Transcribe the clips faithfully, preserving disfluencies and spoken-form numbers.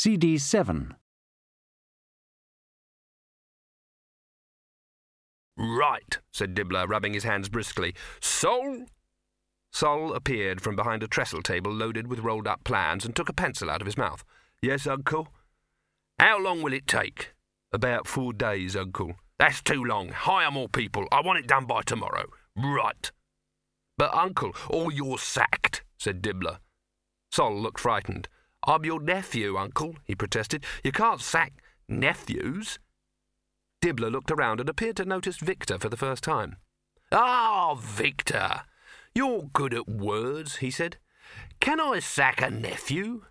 C D seven. Right, said Dibbler, rubbing his hands briskly. Sol? Sol appeared from behind a trestle table loaded with rolled-up plans and took a pencil out of his mouth. Yes, Uncle? How long will it take? About four days, Uncle. That's too long. Hire more people. I want it done by tomorrow. Right. But, Uncle, or you're sacked, said Dibbler. Sol looked frightened. I'm your nephew, Uncle, he protested. You can't sack nephews. Dibbler looked around and appeared to notice Victor for the first time. Ah, Victor, you're good at words, he said. Can I sack a nephew?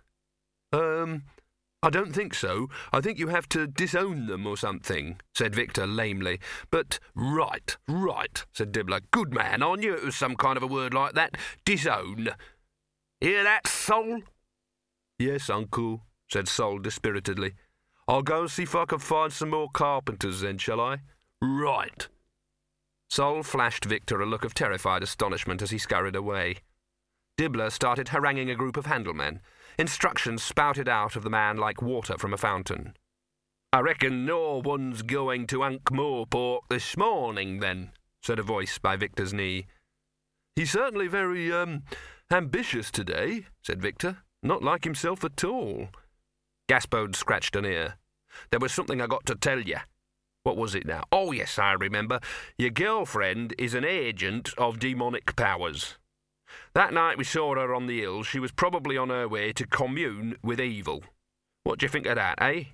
Um, I don't think so. I think you have to disown them or something, said Victor lamely. But, right, right, said Dibbler. Good man, I knew it was some kind of a word like that. Disown. Hear that, Sol? Yes, Uncle, said Sol dispiritedly. I'll go and see if I can find some more carpenters then, shall I? Right. Sol flashed Victor a look of terrified astonishment as he scurried away. Dibbler started haranguing a group of handlemen. Instructions spouted out of the man like water from a fountain. I reckon no one's going to Ankh-Morpork this morning, then, said a voice by Victor's knee. He's certainly very, um, ambitious today, said Victor. Not like himself at all. Gaspode scratched an ear. There was something I got to tell you. What was it now? Oh, yes, I remember. Your girlfriend is an agent of demonic powers. That night we saw her on the hills, she was probably on her way to commune with evil. What do you think of that, eh?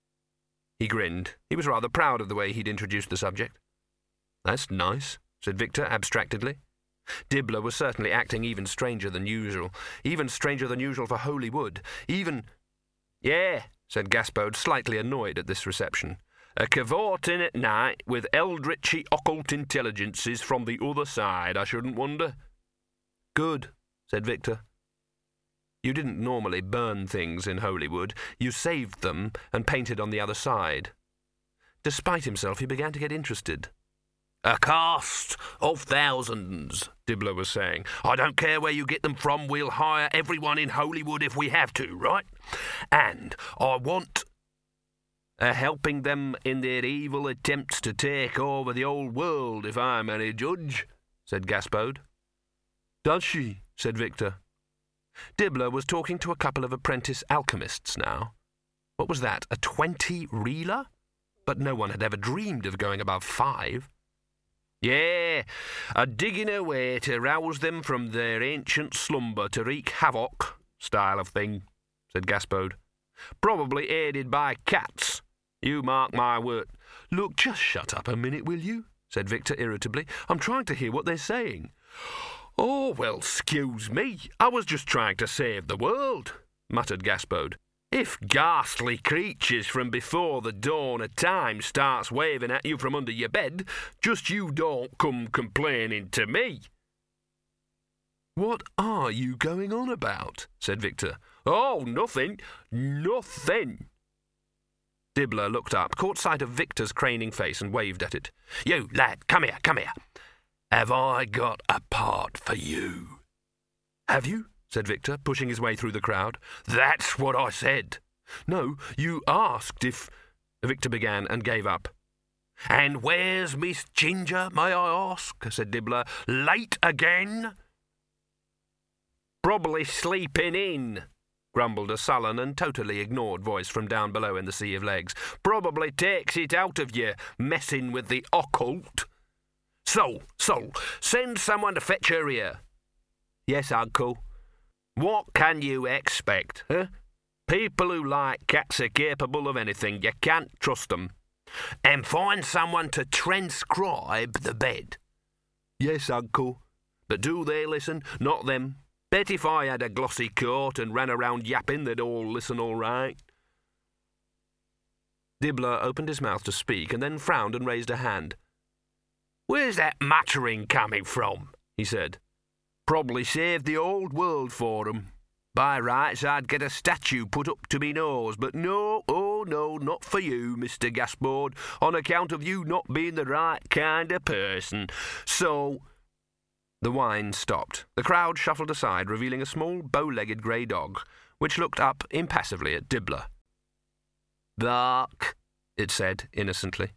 He grinned. He was rather proud of the way he'd introduced the subject. That's nice, said Victor abstractedly. Dibbler was certainly acting even stranger than usual. Even stranger than usual for Holywood. Even... Yeah, said Gaspode, slightly annoyed at this reception. A cavorting at night with eldritchy occult intelligences from the other side, I shouldn't wonder. Good, said Victor. You didn't normally burn things in Holywood. You saved them and painted on the other side. Despite himself, he began to get interested. A cast of thousands, Dibbler was saying. I don't care where you get them from, we'll hire everyone in Holywood if we have to, right? And I want... Uh, helping them in their evil attempts to take over the old world, if I'm any judge, said Gaspode. Does she? Said Victor. Dibbler was talking to a couple of apprentice alchemists now. What was that, a twenty-reeler? But no one had ever dreamed of going above five. Yeah, a digging away to rouse them from their ancient slumber to wreak havoc, style of thing, said Gaspode. Probably aided by cats. You mark my word. Look, just shut up a minute, will you? Said Victor irritably. I'm trying to hear what they're saying. Oh, well, excuse me. I was just trying to save the world, muttered Gaspode. If ghastly creatures from before the dawn of time starts waving at you from under your bed, just you don't come complaining to me. What are you going on about? Said Victor. Oh, nothing. Nothing. Dibbler looked up, caught sight of Victor's craning face and waved at it. You, lad, come here, come here. Have I got a part for you? Have you? Said Victor, pushing his way through the crowd. That's what I said. No, you asked if... Victor began and gave up. And where's Miss Ginger, may I ask? Said Dibbler. Late again? Probably sleeping in, grumbled a sullen and totally ignored voice from down below in the sea of legs. Probably takes it out of you, messing with the occult. So, so, send someone to fetch her here. Yes, Uncle. What can you expect, huh? People who like cats are capable of anything. You can't trust them. And find someone to transcribe the bed. Yes, Uncle. But do they listen? Not them. Bet if I had a glossy coat and ran around yapping, they'd all listen all right. Dibbler opened his mouth to speak and then frowned and raised a hand. Where's that muttering coming from? He said. Probably saved the old world for 'em. By rights, I'd get a statue put up to me nose, but no, oh no, not for you, Mister Gaspode, on account of you not being the right kind of person. So... The whine stopped. The crowd shuffled aside, revealing a small, bow-legged grey dog, which looked up impassively at Dibbler. Bark, it said innocently.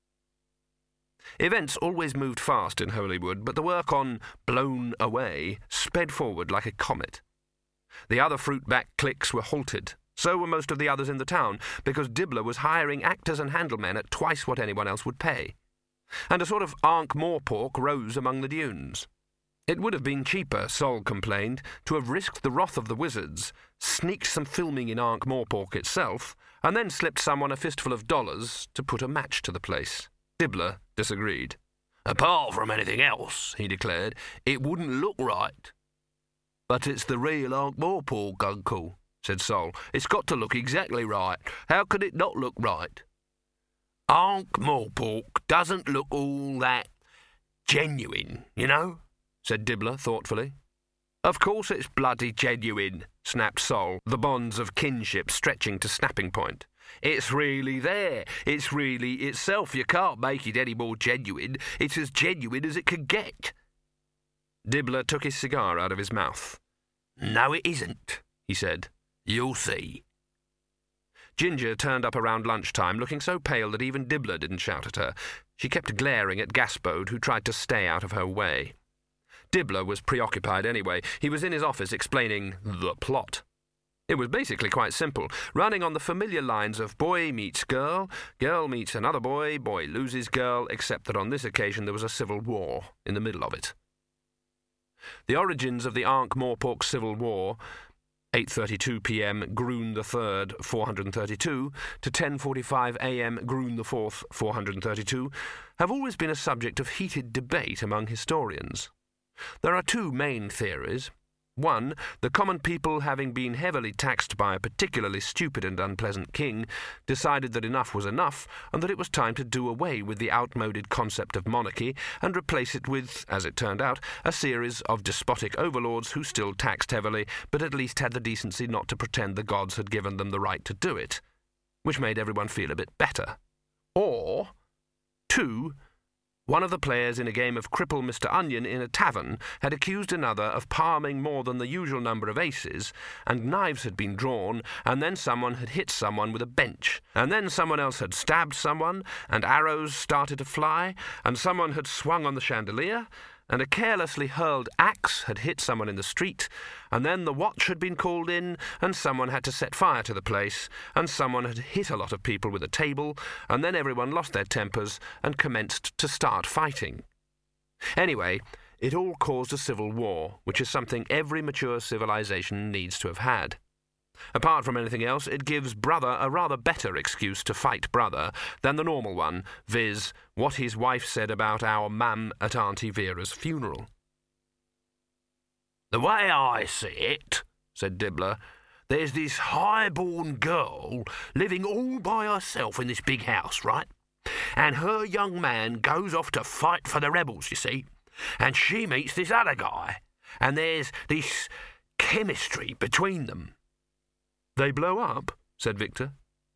Events always moved fast in Holywood, but the work on Blown Away sped forward like a comet. The other fruit-backed cliques were halted. So were most of the others in the town, because Dibbler was hiring actors and handlemen at twice what anyone else would pay. And a sort of Ankh-Morpork rose among the dunes. It would have been cheaper, Sol complained, to have risked the wrath of the wizards, sneaked some filming in Ankh-Morpork itself, and then slipped someone a fistful of dollars to put a match to the place. Dibbler disagreed. Apart from anything else, he declared, it wouldn't look right. But it's the real Ankh-Morpork, Uncle, said Sol. It's got to look exactly right. How could it not look right? Ankh-Morpork doesn't look all that genuine, you know, said Dibbler thoughtfully. Of course it's bloody genuine, snapped Sol, the bonds of kinship stretching to snapping point. It's really there. It's really itself. You can't make it any more genuine. It's as genuine as it can get. Dibbler took his cigar out of his mouth. No, it isn't, he said. You'll see. Ginger turned up around lunchtime, looking so pale that even Dibbler didn't shout at her. She kept glaring at Gaspode, who tried to stay out of her way. Dibbler was preoccupied anyway. He was in his office explaining the plot. It was basically quite simple, running on the familiar lines of boy meets girl, girl meets another boy, boy loses girl, except that on this occasion there was a civil war in the middle of it. The origins of the Ankh-Morpork Civil War, eight thirty-two p m Groon the third, four hundred thirty-two, to ten forty-five a m Groon the fourth, four hundred thirty-two, have always been a subject of heated debate among historians. There are two main theories. One, the common people, having been heavily taxed by a particularly stupid and unpleasant king, decided that enough was enough, and that it was time to do away with the outmoded concept of monarchy and replace it with, as it turned out, a series of despotic overlords who still taxed heavily, but at least had the decency not to pretend the gods had given them the right to do it, which made everyone feel a bit better. Or, two, one of the players in a game of Cripple Mister Onion in a tavern had accused another of palming more than the usual number of aces, and knives had been drawn, and then someone had hit someone with a bench, and then someone else had stabbed someone, and arrows started to fly, and someone had swung on the chandelier, and a carelessly hurled axe had hit someone in the street, and then the watch had been called in, and someone had to set fire to the place, and someone had hit a lot of people with a table, and then everyone lost their tempers and commenced to start fighting. Anyway, it all caused a civil war, which is something every mature civilization needs to have had. Apart from anything else, it gives brother a rather better excuse to fight brother than the normal one, viz. What his wife said about our mum at Auntie Vera's funeral. The way I see it, said Dibbler, there's this high-born girl living all by herself in this big house, right? And her young man goes off to fight for the rebels, you see, and she meets this other guy, and there's this chemistry between them. They blow up, said Victor.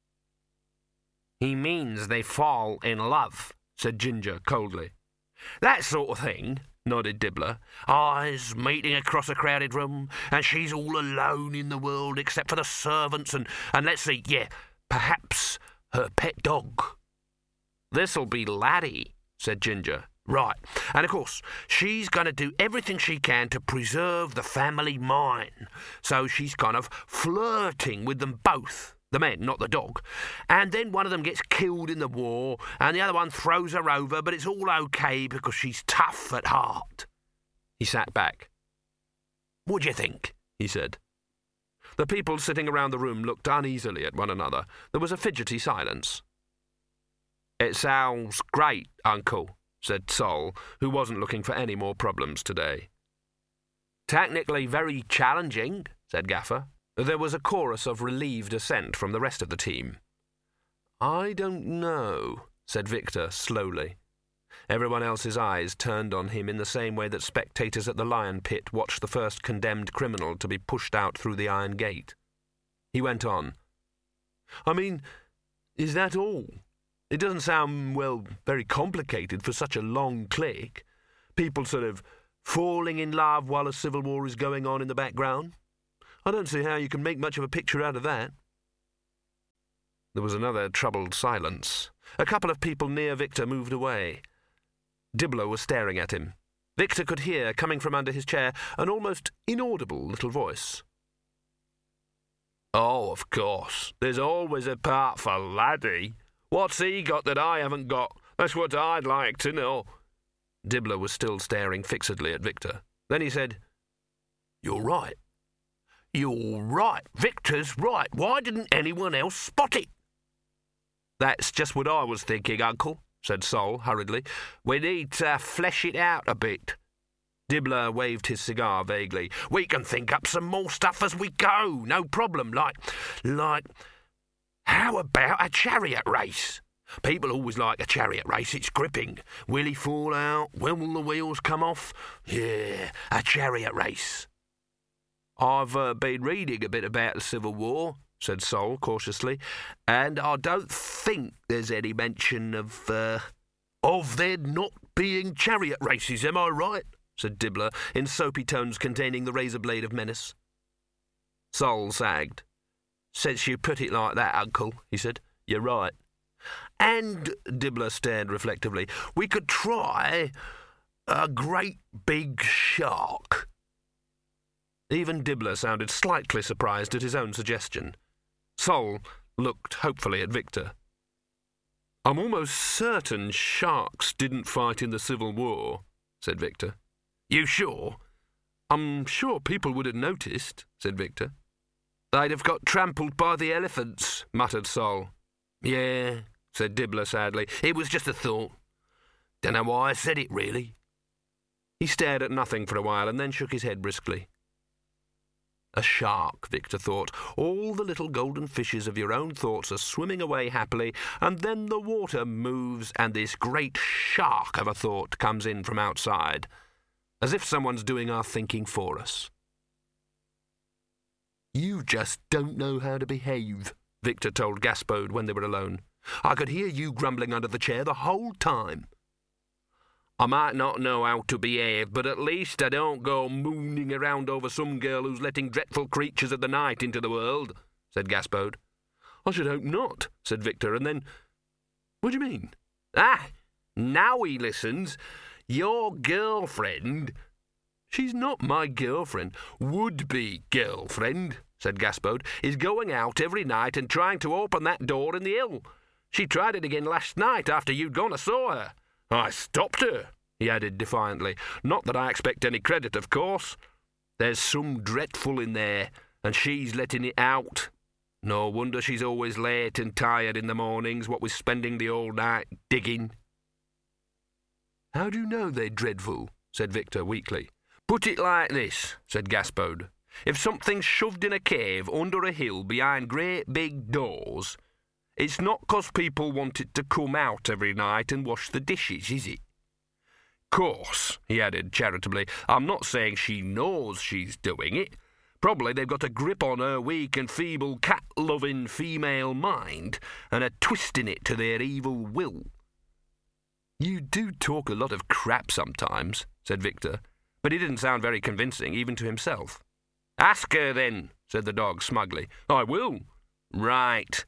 He means they fall in love, said Ginger coldly. That sort of thing, nodded Dibbler. Eyes meeting across a crowded room, and she's all alone in the world except for the servants and, and let's see, yeah, perhaps her pet dog. This'll be Laddie, said Ginger. Right, and of course, she's going to do everything she can to preserve the family mine. So she's kind of flirting with them both, the men, not the dog. And then one of them gets killed in the war, and the other one throws her over, but it's all okay because she's tough at heart. He sat back. What do you think? He said. The people sitting around the room looked uneasily at one another. There was a fidgety silence. It sounds great, Uncle, said Sol, who wasn't looking for any more problems today. Technically very challenging, said Gaffer. There was a chorus of relieved assent from the rest of the team. I don't know, said Victor slowly. Everyone else's eyes turned on him in the same way that spectators at the lion pit watched the first condemned criminal to be pushed out through the iron gate. He went on. I mean, is that all? It doesn't sound, well, very complicated for such a long clique. People sort of falling in love while a civil war is going on in the background. I don't see how you can make much of a picture out of that. There was another troubled silence. A couple of people near Victor moved away. Dibbler was staring at him. Victor could hear, coming from under his chair, an almost inaudible little voice. "Oh, of course. There's always a part for Laddie. What's he got that I haven't got? That's what I'd like to know." Dibbler was still staring fixedly at Victor. Then he said, "You're right. You're right. Victor's right. Why didn't anyone else spot it?" "That's just what I was thinking, Uncle," said Sol hurriedly. "We need to flesh it out a bit." Dibbler waved his cigar vaguely. "We can think up some more stuff as we go. No problem. Like, like, how about a chariot race? People always like a chariot race. It's gripping. Will he fall out? When will the wheels come off? Yeah, a chariot race." "I've uh, been reading a bit about the Civil War," said Sol cautiously, "and I don't think there's any mention of, uh, of there not being chariot races, am I right?" said Dibbler, in soapy tones containing the razor blade of menace. Sol sagged. "Since you put it like that, Uncle," he said, "you're right." "And," Dibbler stared reflectively, "we could try a great big shark." Even Dibbler sounded slightly surprised at his own suggestion. Sol looked hopefully at Victor. "I'm almost certain sharks didn't fight in the Civil War," said Victor. "You sure?" "I'm sure people would have noticed," said Victor. "They'd have got trampled by the elephants," muttered Sol. "Yeah," said Dibbler sadly. "It was just a thought. Dunno why I said it, really." He stared at nothing for a while and then shook his head briskly. A shark, Victor thought. All the little golden fishes of your own thoughts are swimming away happily, and then the water moves and this great shark of a thought comes in from outside, as if someone's doing our thinking for us. "You just don't know how to behave," Victor told Gaspode when they were alone. "I could hear you grumbling under the chair the whole time." "I might not know how to behave, but at least I don't go mooning around over some girl who's letting dreadful creatures of the night into the world," said Gaspode. "I should hope not," said Victor, and then, "What do you mean?" "Ah, now he listens. Your girlfriend—" "She's not my girlfriend." "Would-be girlfriend," said Gaspode, "is going out every night and trying to open that door in the hill. She tried it again last night after you'd gone and saw her. I stopped her," he added defiantly. "Not that I expect any credit, of course. There's some dreadful in there, and she's letting it out. No wonder she's always late and tired in the mornings, what with spending the whole night digging." "How do you know they're dreadful?" said Victor weakly. "Put it like this," said Gaspode. "If something's shoved in a cave under a hill behind great big doors, it's not 'cause people want it to come out every night and wash the dishes, is it? Course," he added charitably, "I'm not saying she knows she's doing it. Probably they've got a grip on her weak and feeble cat-loving female mind and are twisting it to their evil will." "You do talk a lot of crap sometimes," said Victor, but he didn't sound very convincing, even to himself. "Ask her, then," said the dog smugly. "I will." "Right."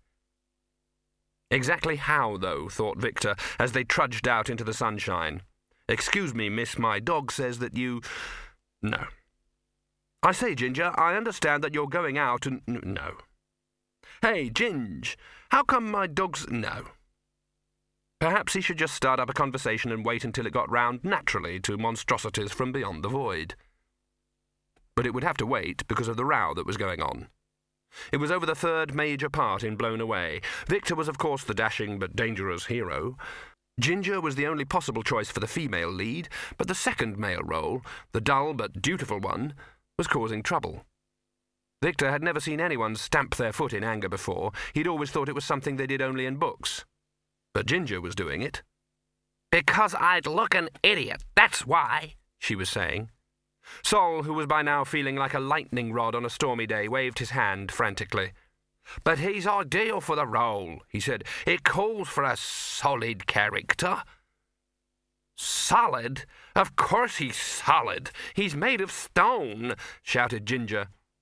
Exactly how, though, thought Victor, as they trudged out into the sunshine. "Excuse me, miss, my dog says that you—" No. "I say, Ginger, I understand that you're going out and—" No. "Hey, Ginge, how come my dog's—" No. Perhaps he should just start up a conversation and wait until it got round naturally to monstrosities from beyond the void. But it would have to wait because of the row that was going on. It was over the third major part in Blown Away. Victor was, of course, the dashing but dangerous hero. Ginger was the only possible choice for the female lead, but the second male role, the dull but dutiful one, was causing trouble. Victor had never seen anyone stamp their foot in anger before. He'd always thought it was something they did only in books. But Ginger was doing it. "Because I'd look an idiot, that's why," she was saying. Sol, who was by now feeling like a lightning rod on a stormy day, waved his hand frantically. "But he's ideal for the role," he said. "It calls for a solid character." "Solid? Of course he's solid. He's made of stone," shouted Ginger.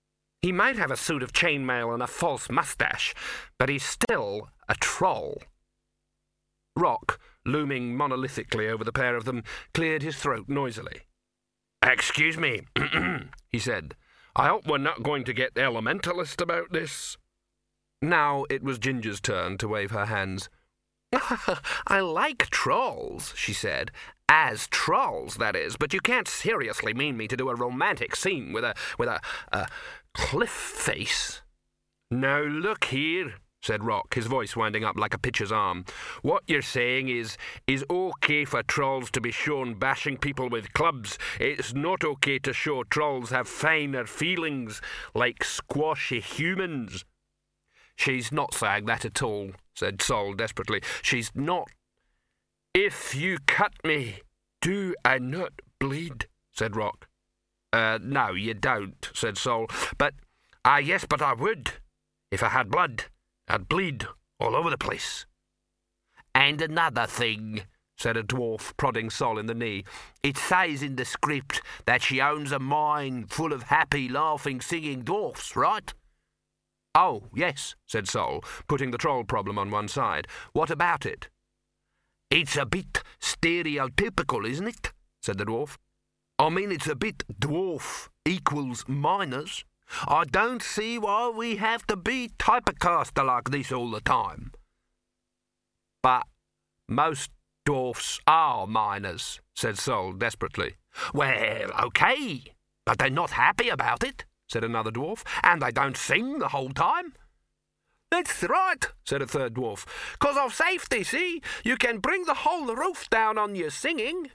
He might have a suit of chainmail and a false moustache, but he's still a troll. Rock, looming monolithically over the pair of them, cleared his throat noisily. "Excuse me," he said. "I hope we're not going to get elementalist about this." Now it was Ginger's turn to wave her hands. "I like trolls," she said. "As trolls, that is, but you can't seriously mean me to do a romantic scene with a, with a, a cliff face." "Now look here," said Rock, his voice winding up like a pitcher's arm. "What you're saying is, is okay for trolls to be shown bashing people with clubs. It's not okay to show trolls have finer feelings, like squashy humans." "She's not saying that at all," said Sol desperately. "She's not." "If you cut me, do I not bleed?" said Rock. Uh, no, you don't," said Sol. "But, ah, uh, yes, but I would. If I had blood, I'd bleed all over the place." "And another thing," said a dwarf, prodding Sol in the knee. "It says in the script that she owns a mine full of happy, laughing, singing dwarfs, right?" "Oh, yes," said Sol, putting the troll problem on one side. "What about it?" "It's a bit stereotypical, isn't it?" said the dwarf. "I mean, it's a bit dwarf equals miners. I don't see why we have to be typecast like this all the time." "But most dwarfs are miners," said Sol desperately. "Well, okay, but they're not happy about it," said another dwarf, "and they don't sing the whole time." "That's right," said a third dwarf. "'Cause of safety, see? You can bring the whole roof down on your singing."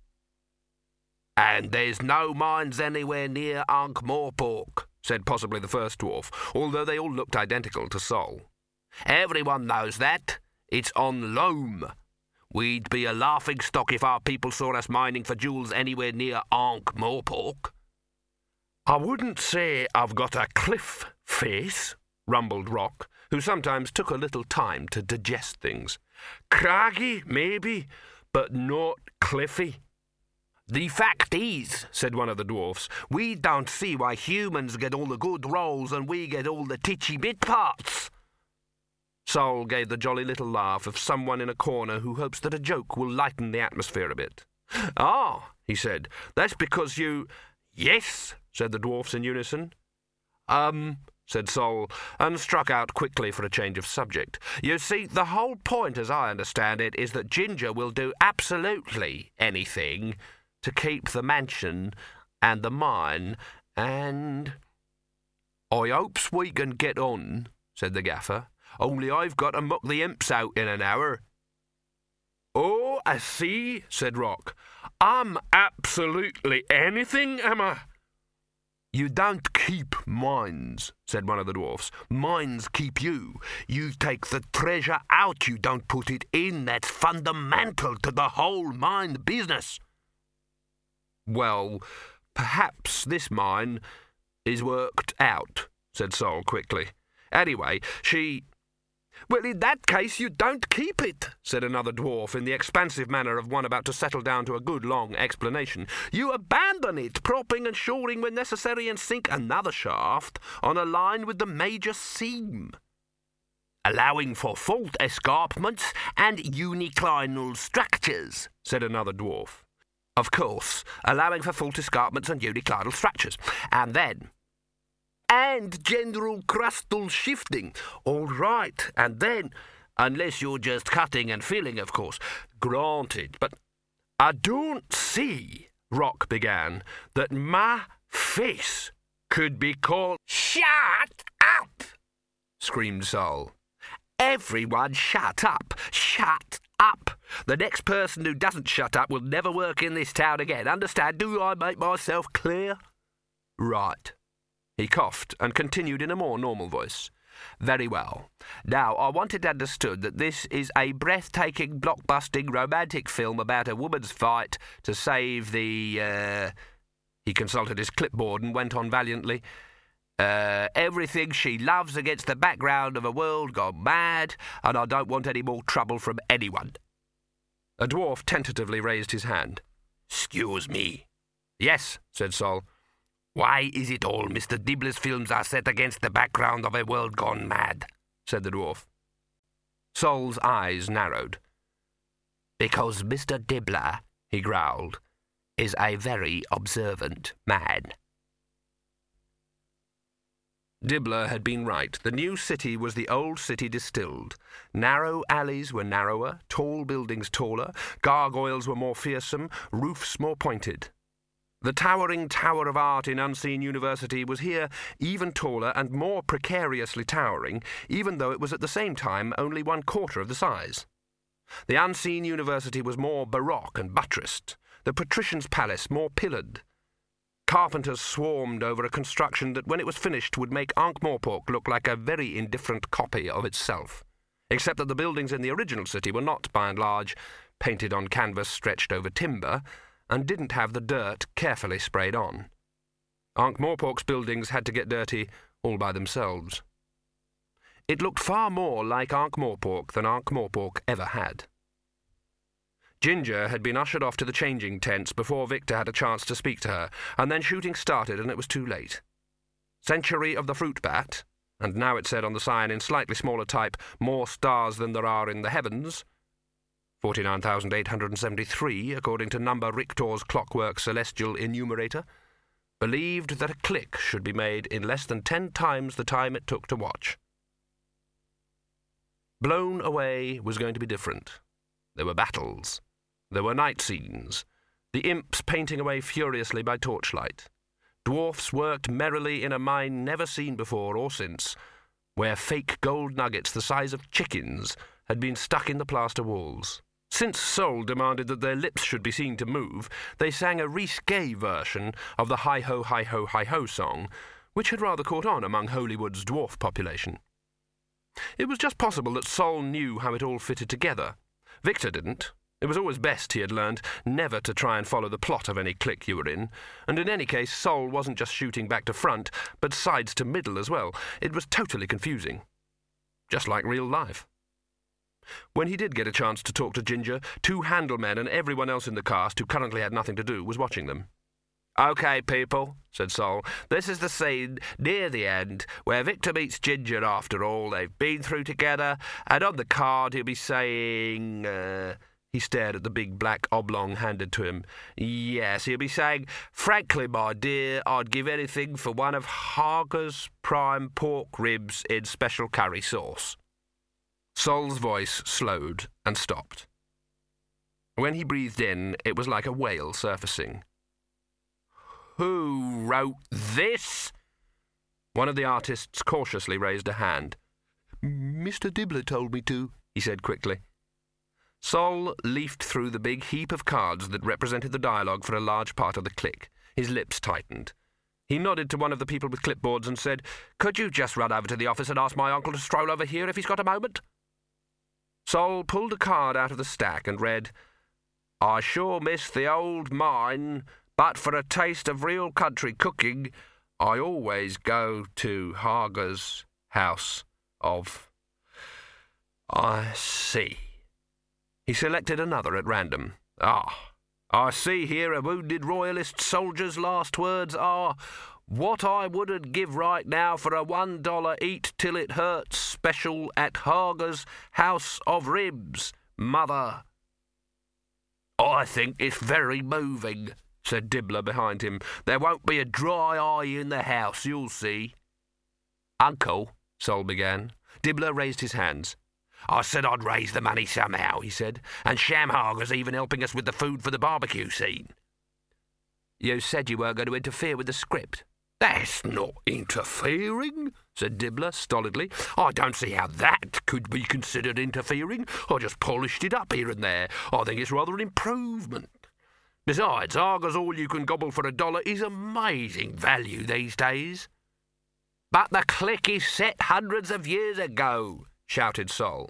"And there's no mines anywhere near Ankh-Morpork," said possibly the first dwarf, although they all looked identical to Sol. "Everyone knows that. It's on Loam. We'd be a laughingstock if our people saw us mining for jewels anywhere near Ankh-Morpork." "I wouldn't say I've got a cliff face," rumbled Rock, who sometimes took a little time to digest things. "Craggy, maybe, but not cliffy." "The fact is," said one of the dwarfs, "we don't see why humans get all the good roles and we get all the titchy bit parts." Sol gave the jolly little laugh of someone in a corner who hopes that a joke will lighten the atmosphere a bit. "Ah," he said, "that's because you—" "Yes," said the dwarfs in unison. Um, said Sol, and struck out quickly for a change of subject. "You see, the whole point, as I understand it, is that Ginger will do absolutely anything to keep the mansion and the mine, and—" "I hopes we can get on," said the gaffer, "only I've got to muck the imps out in an hour." "Oh, I see," said Rock. "I'm absolutely anything, am I?" "You don't keep mines," said one of the dwarfs. "Mines keep you. You take the treasure out, you don't put it in. That's fundamental to the whole mine business." "Well, perhaps this mine is worked out," said Sol quickly. "Anyway, she—" "Well, in that case, you don't keep it," said another dwarf in the expansive manner of one about to settle down to a good long explanation. "You abandon it, propping and shoring when necessary, and sink another shaft on a line with the major seam, allowing for fault escarpments and uniclinal structures," said another dwarf. "Of course, allowing for fault escarpments and uniclinal structures. And then—" "And general crustal shifting. All right, and then—" "Unless you're just cutting and filling, of course." "Granted, but—" "I don't see," Rock began, "that my face could be called—" "Shut up!" screamed Sol. "Everyone shut up! Shut up! The next person who doesn't shut up will never work in this town again. Understand? Do I make myself clear?" "Right." He coughed and continued in a more normal voice. "Very well. Now, I want it understood that this is a breathtaking, blockbusting, romantic film about a woman's fight to save the, uh... He consulted his clipboard and went on valiantly. Uh, everything she loves against the background of a world gone mad, and I don't want any more trouble from anyone." A dwarf tentatively raised his hand. "Excuse me." "Yes," said Sol. "Why is it all Mister Dibbler's films are set against the background of a world gone mad?" said the dwarf. Sol's eyes narrowed. "Because Mister Dibbler," he growled, "is a very observant man." Dibbler had been right. The new city was the old city distilled. Narrow alleys were narrower, tall buildings taller, gargoyles were more fearsome, roofs more pointed. The towering Tower of Art in Unseen University was here even taller and more precariously towering, even though it was at the same time only one quarter of the size. The Unseen University was more baroque and buttressed, the patrician's palace more pillared. Carpenters swarmed over a construction that, when it was finished, would make Ankh-Morpork look like a very indifferent copy of itself, except that the buildings in the original city were not, by and large, painted on canvas stretched over timber, and didn't have the dirt carefully sprayed on. Ankh-Morpork's buildings had to get dirty all by themselves. It looked far more like Ankh-Morpork than Ankh-Morpork ever had. Ginger had been ushered off to the changing tents before Victor had a chance to speak to her, and then shooting started and it was too late. Century of the Fruit Bat, and now it said on the sign in slightly smaller type, "More stars than there are in the heavens," forty-nine thousand eight hundred seventy-three, according to Number Richtor's clockwork celestial enumerator, believed that a click should be made in less than ten times the time it took to watch. Blown Away was going to be different. There were battles. There were night scenes, the imps painting away furiously by torchlight. Dwarfs worked merrily in a mine never seen before or since, where fake gold nuggets the size of chickens had been stuck in the plaster walls. Since Sol demanded that their lips should be seen to move, they sang a risque version of the Hi-Ho, Hi-Ho, Hi-Ho song, which had rather caught on among Holywood's dwarf population. It was just possible that Sol knew how it all fitted together. Victor didn't. It was always best, he had learned, never to try and follow the plot of any clique you were in, and in any case Sol wasn't just shooting back to front, but sides to middle as well. It was totally confusing. Just like real life. When he did get a chance to talk to Ginger, two handlemen and everyone else in the cast who currently had nothing to do was watching them. "OK, people," said Sol, "this is the scene near the end where Victor meets Ginger after all they've been through together, and on the card he'll be saying..." Uh, he stared at the big black oblong handed to him. "Yes, he'll be saying, 'Frankly, my dear, I'd give anything for one of Hager's prime pork ribs in special curry sauce.'" Sol's voice slowed and stopped. When he breathed in, it was like a whale surfacing. "Who wrote this?" One of the artists cautiously raised a hand. "Mister Dibbler told me to," he said quickly. Sol leafed through the big heap of cards that represented the dialogue for a large part of the clique. His lips tightened. He nodded to one of the people with clipboards and said, "Could you just run over to the office and ask my uncle to stroll over here if he's got a moment?" Sol pulled a card out of the stack and read, "I sure miss the old mine, but for a taste of real country cooking, I always go to Hager's house of..." "I see." He selected another at random. "Ah, I see here a wounded royalist soldier's last words are, 'What I wouldn't give right now for a one dollar eat till it hurts special at Hager's House of Ribs, mother.'" "I think it's very moving," said Dibbler behind him. "There won't be a dry eye in the house, you'll see." "Uncle," Sol began. Dibbler raised his hands. "I said I'd raise the money somehow," he said, "and Sham Hager's even helping us with the food for the barbecue scene." "You said you weren't going to interfere with the script." "That's not interfering," said Dibbler stolidly. "I don't see how that could be considered interfering. I just polished it up here and there. I think it's rather an improvement. Besides, Hager's all you can gobble for a dollar is amazing value these days." "But the clique is set hundreds of years ago," shouted Sol.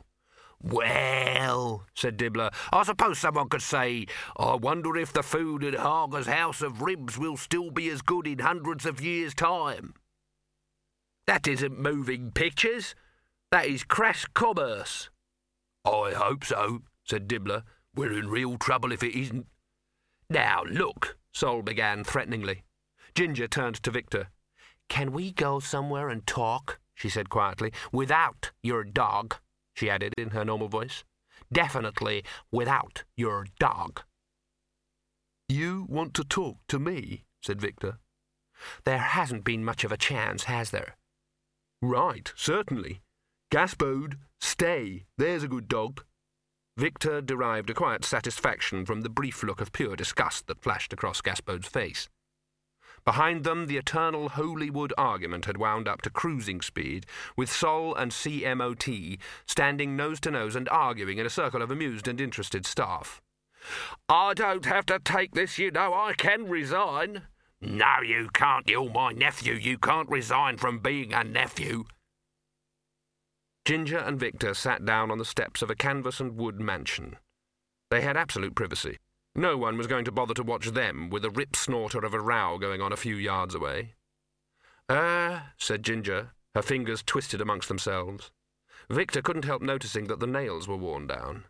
"Well," said Dibbler, "I suppose someone could say, 'I wonder if the food at Hager's House of Ribs will still be as good in hundreds of years' time.' That isn't moving pictures. That is crass commerce." "I hope so," said Dibbler. "We're in real trouble if it isn't." "Now look," Sol began threateningly. Ginger turned to Victor. "Can we go somewhere and talk?" she said quietly. "Without your dog," she added in her normal voice. "Definitely without your dog." "You want to talk to me?" said Victor. "There hasn't been much of a chance, has there?" "Right, certainly. Gaspode, stay. There's a good dog." Victor derived a quiet satisfaction from the brief look of pure disgust that flashed across Gaspode's face. Behind them, the eternal Holywood argument had wound up to cruising speed, with Sol and C M O T standing nose to nose and arguing in a circle of amused and interested staff. "I don't have to take this, you know. I can resign." "No, you can't. You're my nephew. You can't resign from being a nephew." Ginger and Victor sat down on the steps of a canvas and wood mansion. They had absolute privacy. No one was going to bother to watch them with a rip-snorter of a row going on a few yards away. "Ah," said Ginger, her fingers twisted amongst themselves. Victor couldn't help noticing that the nails were worn down.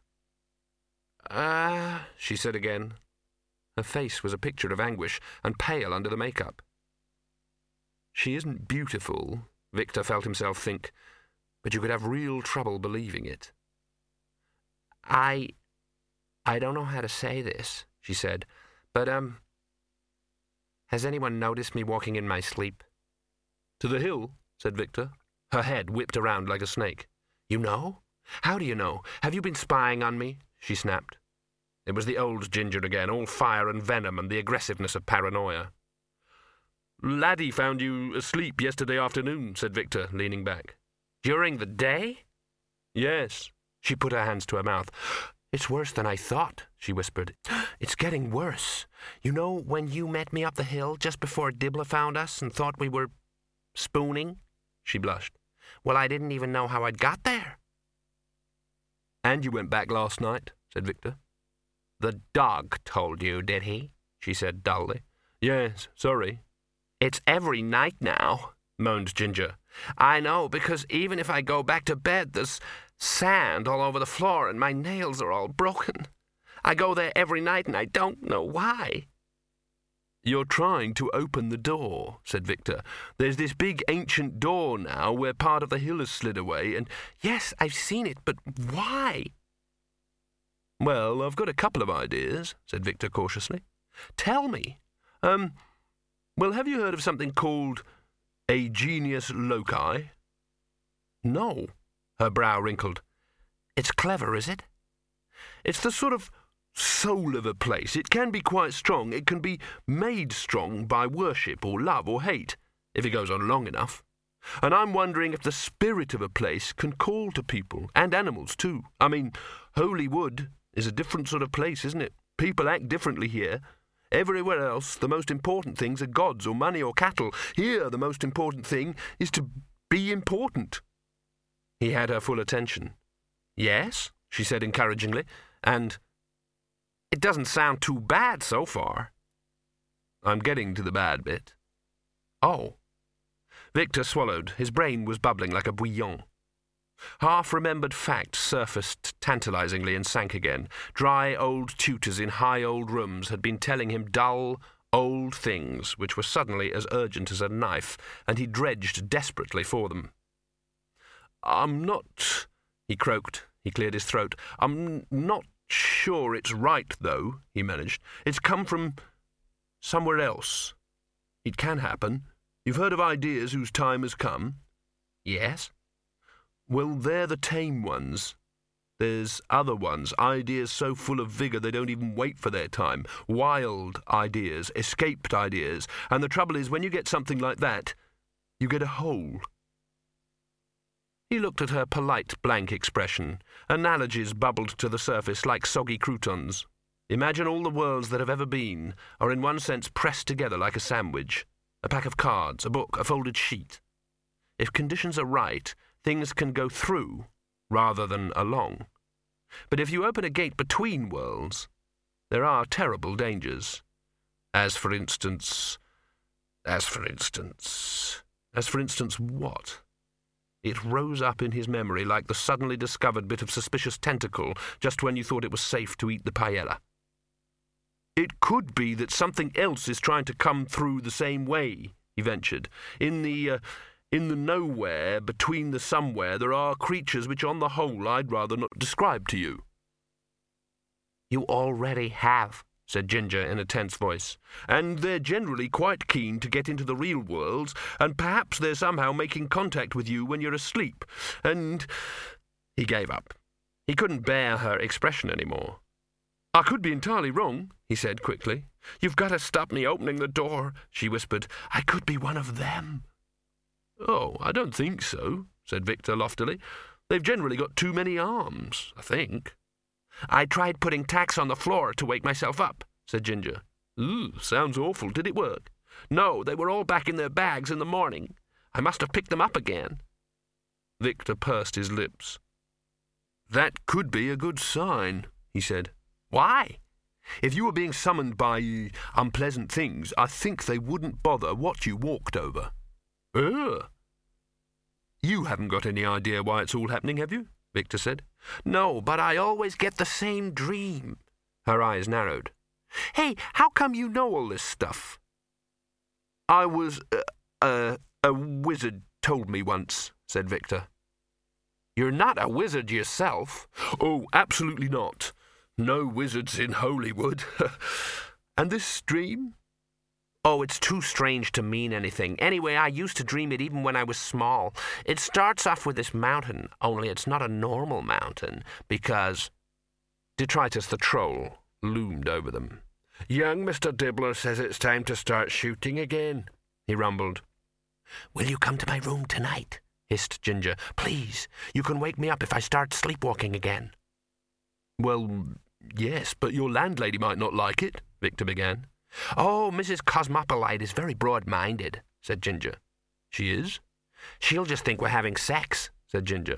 "Ah," she said again. Her face was a picture of anguish, and pale under the makeup. "She isn't beautiful," Victor felt himself think, "but you could have real trouble believing it." I... I don't know how to say this," she said, "but, um, has anyone noticed me walking in my sleep?" "To the hill," said Victor. Her head whipped around like a snake. "You know? How do you know? Have you been spying on me?" she snapped. It was the old Ginger again, all fire and venom and the aggressiveness of paranoia. "Laddie found you asleep yesterday afternoon," said Victor, leaning back. "During the day?" "Yes." She put her hands to her mouth. "It's worse than I thought," she whispered. "It's getting worse. You know when you met me up the hill just before Dibla found us and thought we were spooning?" She blushed. "Well, I didn't even know how I'd got there." "And you went back last night," said Victor. "The dog told you, did he?" she said dully. "Yes, sorry." "It's every night now," moaned Ginger. "I know, because even if I go back to bed, there's sand all over the floor and my nails are all broken. I go there every night and I don't know why." "You're trying to open the door," said Victor. "There's this big ancient door now where part of the hill has slid away and—" "Yes, I've seen it, but why?" "Well, I've got a couple of ideas," said Victor cautiously. "Tell me. Um, well, have you heard of something called a genius loci?" "No." Her brow wrinkled. "It's clever, is it?" "It's the sort of soul of a place. It can be quite strong. It can be made strong by worship or love or hate, if it goes on long enough. And I'm wondering if the spirit of a place can call to people, and animals too. I mean, Holywood is a different sort of place, isn't it? People act differently here. Everywhere else, the most important things are gods or money or cattle. Here, the most important thing is to be important." He had her full attention. "Yes," she said encouragingly, and "it doesn't sound too bad so far." "I'm getting to the bad bit." "Oh." Victor swallowed. His brain was bubbling like a bouillon. Half-remembered facts surfaced tantalizingly and sank again. Dry old tutors in high old rooms had been telling him dull, old things which were suddenly as urgent as a knife, and he dredged desperately for them. "I'm not," he croaked. He cleared his throat. "I'm not sure it's right, though," he managed. "It's come from somewhere else. It can happen. You've heard of ideas whose time has come?" "Yes." "Well, they're the tame ones. There's other ones, ideas so full of vigour they don't even wait for their time. Wild ideas, escaped ideas. And the trouble is, when you get something like that, you get a hole." He looked at her polite, blank expression. Analogies bubbled to the surface like soggy croutons. Imagine all the worlds that have ever been are in one sense pressed together like a sandwich. A pack of cards, a book, a folded sheet. If conditions are right, things can go through rather than along. But if you open a gate between worlds, there are terrible dangers. As for instance... As for instance... As for instance what? It rose up in his memory like the suddenly discovered bit of suspicious tentacle just when you thought it was safe to eat the paella. It could be that something else is trying to come through the same way, he ventured. In the, uh, in the nowhere, between the somewhere, there are creatures which on the whole I'd rather not describe to you. You already have, said Ginger in a tense voice. And they're generally quite keen to get into the real world, and perhaps they're somehow making contact with you when you're asleep. And he gave up. He couldn't bear her expression any more. I could be entirely wrong, he said quickly. You've got to stop me opening the door, she whispered. I could be one of them. Oh, I don't think so, said Victor loftily. They've generally got too many arms, I think. I tried putting tacks on the floor to wake myself up, said Ginger. Ooh, sounds awful. Did it work? No, they were all back in their bags in the morning. I must have picked them up again. Victor pursed his lips. That could be a good sign, he said. Why? If you were being summoned by uh, unpleasant things, I think they wouldn't bother what you walked over. Ugh. You haven't got any idea why it's all happening, have you? Victor said. No, but I always get the same dream. Her eyes narrowed. Hey, how come you know all this stuff? I was, uh, uh, a wizard told me once, said Victor. You're not a wizard yourself. Oh, absolutely not. No wizards in Holywood. And this dream? Oh, it's too strange to mean anything. Anyway, I used to dream it even when I was small. It starts off with this mountain, only it's not a normal mountain, because... Detritus the troll loomed over them. Young Mister Dibbler says it's time to start shooting again, he rumbled. Will you come to my room tonight? Hissed Ginger. Please, you can wake me up if I start sleepwalking again. Well, yes, but your landlady might not like it, Victor began. Oh, Missus Cosmopolite is very broad-minded, said Ginger. She is? She'll just think we're having sex, said Ginger.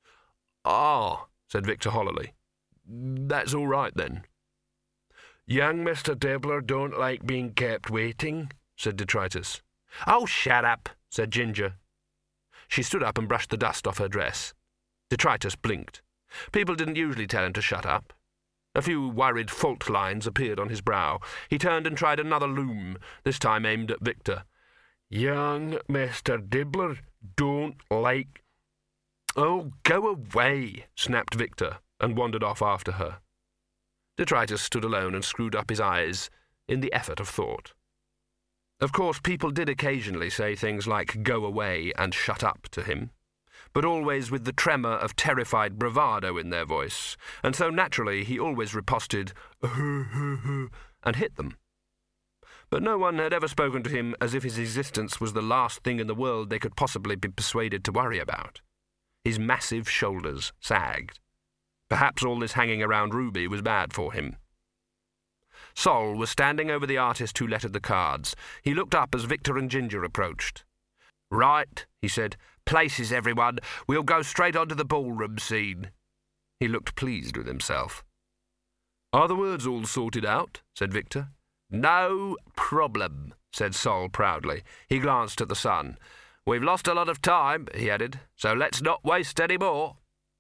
Ah, said Victor hollowly. That's all right, then. Young Mister Dibbler don't like being kept waiting, said Detritus. Oh, shut up, said Ginger. She stood up and brushed the dust off her dress. Detritus blinked. People didn't usually tell him to shut up. A few worried fault lines appeared on his brow. He turned and tried another loom, this time aimed at Victor. Young Mister Dibbler don't like... Oh, go away, snapped Victor, and wandered off after her. Detritus stood alone and screwed up his eyes in the effort of thought. Of course, people did occasionally say things like go away and shut up to him, but always with the tremor of terrified bravado in their voice, and so naturally he always riposted, and hit them. But no one had ever spoken to him as if his existence was the last thing in the world they could possibly be persuaded to worry about. His massive shoulders sagged. Perhaps all this hanging around Ruby was bad for him. Sol was standing over the artist who lettered the cards. He looked up as Victor and Ginger approached. Right, he said. Places, everyone. We'll go straight on to the ballroom scene. He looked pleased with himself. Are the words all sorted out? Said Victor. No problem, said Sol proudly. He glanced at the sun. We've lost a lot of time, he added, so let's not waste any more.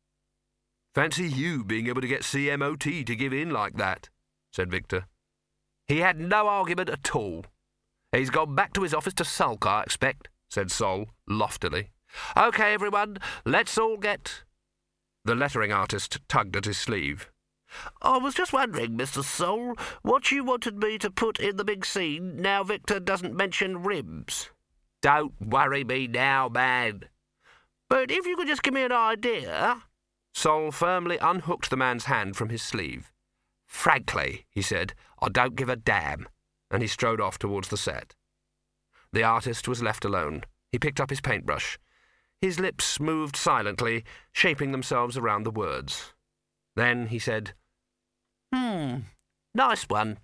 Fancy you being able to get C M O T to give in like that, said Victor. He had no argument at all. He's gone back to his office to sulk, I expect, said Sol loftily. OK, everyone, let's all get... The lettering artist tugged at his sleeve. I was just wondering, Mister Sol, what you wanted me to put in the big scene now Victor doesn't mention ribs. Don't worry me now, man. But if you could just give me an idea... Sol firmly unhooked the man's hand from his sleeve. Frankly, he said, I don't give a damn, and he strode off towards the set. The artist was left alone. He picked up his paintbrush. His lips moved silently, shaping themselves around the words. Then he said, Hmm, nice one.